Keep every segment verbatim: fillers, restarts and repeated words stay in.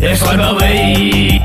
Эх, слабовый.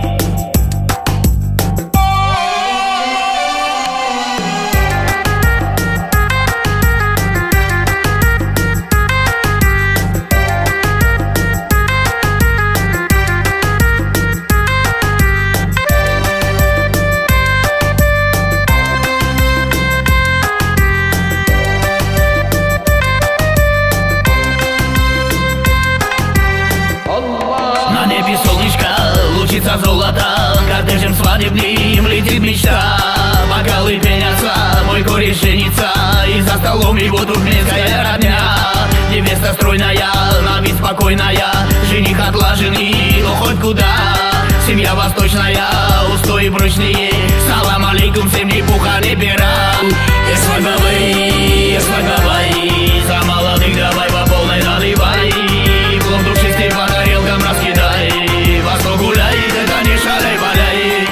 На небе солнышко лучится золото, кортежем свадебным летит мечта. Бокалы пенятся, мой кореш женится, и за столом его туркменская родня. Невеста стройная, на вид спокойная, жених отлаженный, но хоть куда. Семья восточная, устои прочные, салам алейкум, всем ни пуха не бера. Я свадьбовый, я свадьбовый, за молодых давай по полной наливай. Плов душистый по тарелкам раскидай, восток гуляет, это не шаляй-валяй.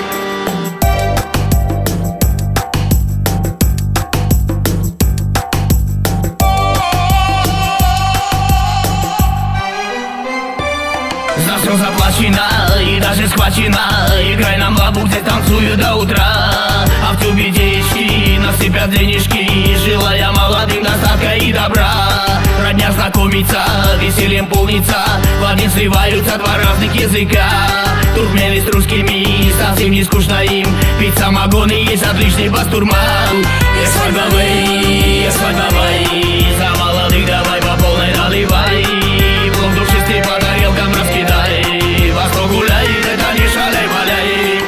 За все заплачено и даже схвачено, играй нам лабу, здесь танцую до утра. А в тюбе девички насыпят денежки, желая молодым достатка и добра. Родня знакомится, весельем полнится, в один сливаются два разных языка. Туркмены с русскими, совсем не скучно им, пить самогон и есть отличный бастурман. Я свадьбовый, я свадьбовый, за молодых давай по полной наливай. Плов душистый по тарелкам раскидай, восток гуляет, это не шаляй-валяй.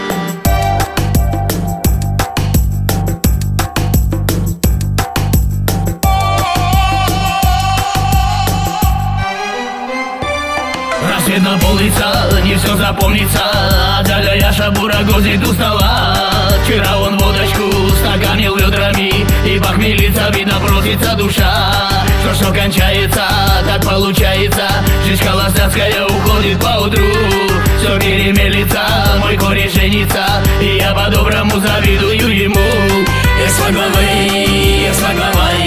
Рассвет наполнится, не все запомнится, Даля Яша бура гозит у стола. Вчера он водочку стаканил ведрами, и похмелится, видно, просится душа. Что что кончается, так получается, жизнь холостяцкая уходит поутру. Все перемелится, мой кореш женится, и я по-доброму завидую ему. Я свадьбовый, я свадьбовый,